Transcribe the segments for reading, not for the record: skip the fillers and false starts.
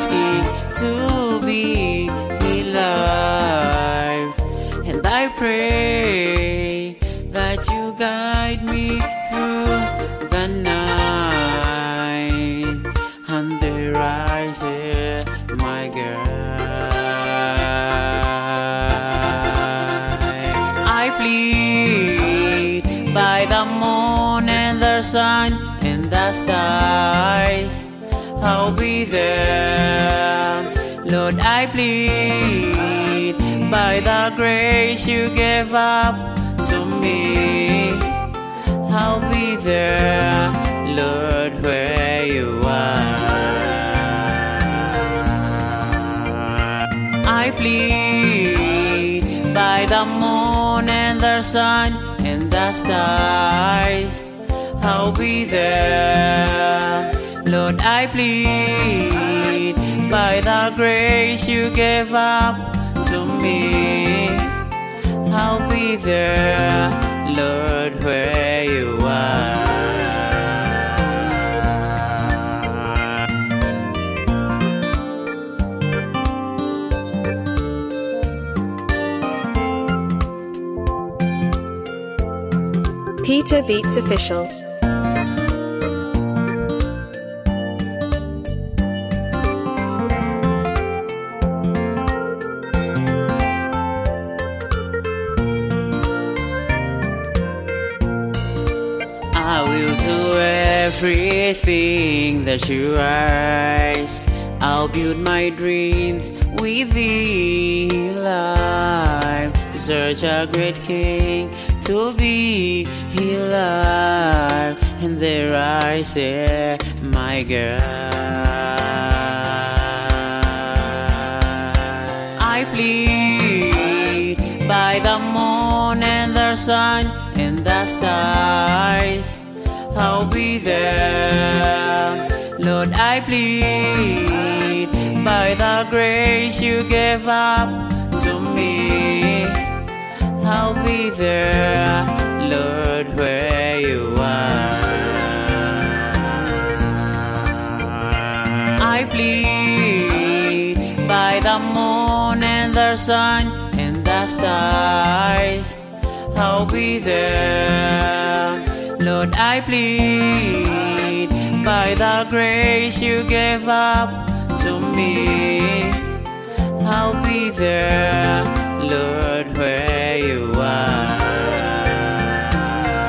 asking to be alive. And I pray that you guide me through the night, and there I say, my girl, I plead by the moon and the sun and the stars, I'll be there. Lord, I plead by the grace you gave up to me, I'll be there, Lord, where you are. I plead by the moon and the sun and the stars, I'll be there. Lord, I plead by the grace you gave up to me, I'll be there, Lord, where you are. Peter Beats Official. I will do everything that you ask. I'll build my dreams with thee alive. Search a great king to be alive. And there I say, my girl, I plead by the moon and the sun and the stars, I'll be there. Lord, I plead by the grace you gave up to me, I'll be there, Lord, where you are. I plead by the moon and the sun and the stars, I'll be there. Lord, I plead by the grace you gave up to me, I'll be there, Lord, where you are.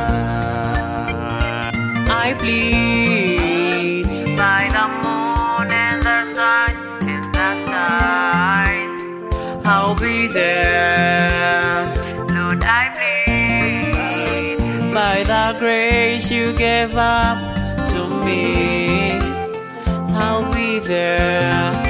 I plead by the moon and the sun and the stars, I'll be there. Lord, I plead by the grace you gave up to me, I'll be there.